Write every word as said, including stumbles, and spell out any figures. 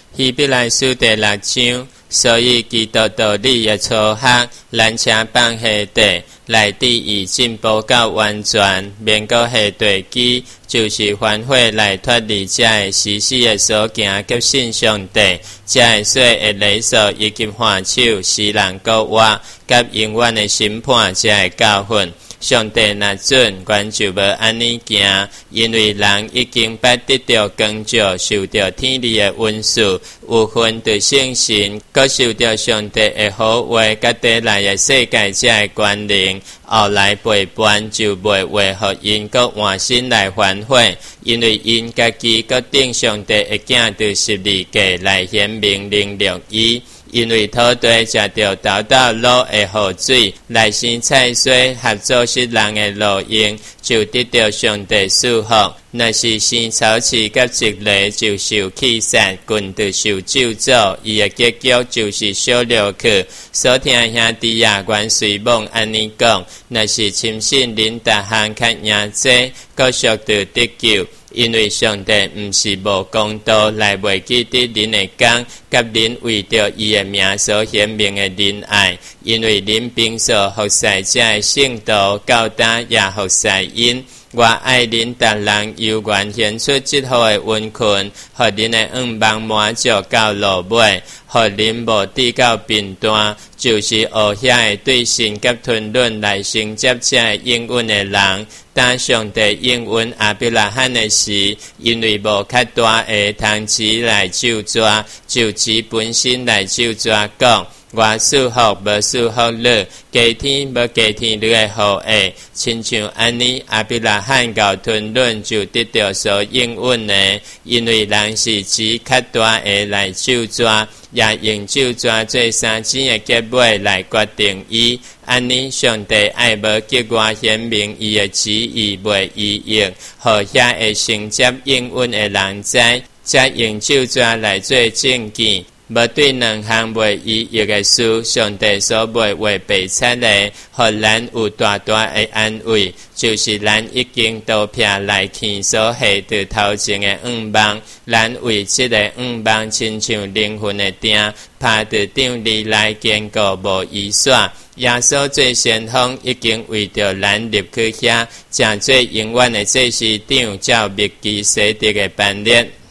希伯来书第六章，所以基督道理的初学，咱请放下地，来第以进步到完全，免搁下地基，就是反悔来脱离这的实施的所行，及信上帝，这的说的礼数以及还手，世人国话，及永远的审判，这的教训。上帝若准，原就无安尼行，因为人已经捌得到光照，受到天理的恩赐，有份对圣神，搁受到上帝的好话，甲地内的世界这的关联，后来陪伴就袂为互因搁换心来反悔，因为因家己搁顶上帝的囝对十二诫来显明能力伊。因为土地食着豆豆落的雨水，来生菜水合作失人的路用，就得到上帝祝福。若是生草刺甲一类，就受气杀，棍就受咒诅。伊的结局就是小流去。所听兄弟也原随梦安尼讲，若是深信恁逐项较赢济，搁属着得救。因为上帝毋是无公道来袂记得恁的工，甲恁为着伊的名所显明的仁爱，因为恁平所服侍者的圣道教导也服侍因。我爱恁逐人由原显出即号的温困，互恁的愿望满足到落尾，互恁无抵到贫端，就是学遐的对神甲吞论来承接这的应允的人。当上帝应允亚伯拉罕的时，因为无较大的通知来咒詛，就其本身来咒詛讲。我祝福无祝福你，加天无加天你的后裔，亲像安尼亚伯拉罕到吞论就得到所应允的，因为人是指较大的来咒詛，也用咒詛做三子的结尾来决定伊。安尼上帝爱无结我显明伊的旨意袂伊用，互遐会承接应允的人知，才用咒詛来做证据。无对两项袂伊用的事，上帝所袂为白贼的，互咱有大大的安慰，就是咱已经都撇来去所下着头前的愿望，咱为这个愿望亲像灵魂的钉，拍着张力来坚固无移煞。耶稣做先锋已经为着咱入去遐，正做永远的祭司长，照密基洗德的班列。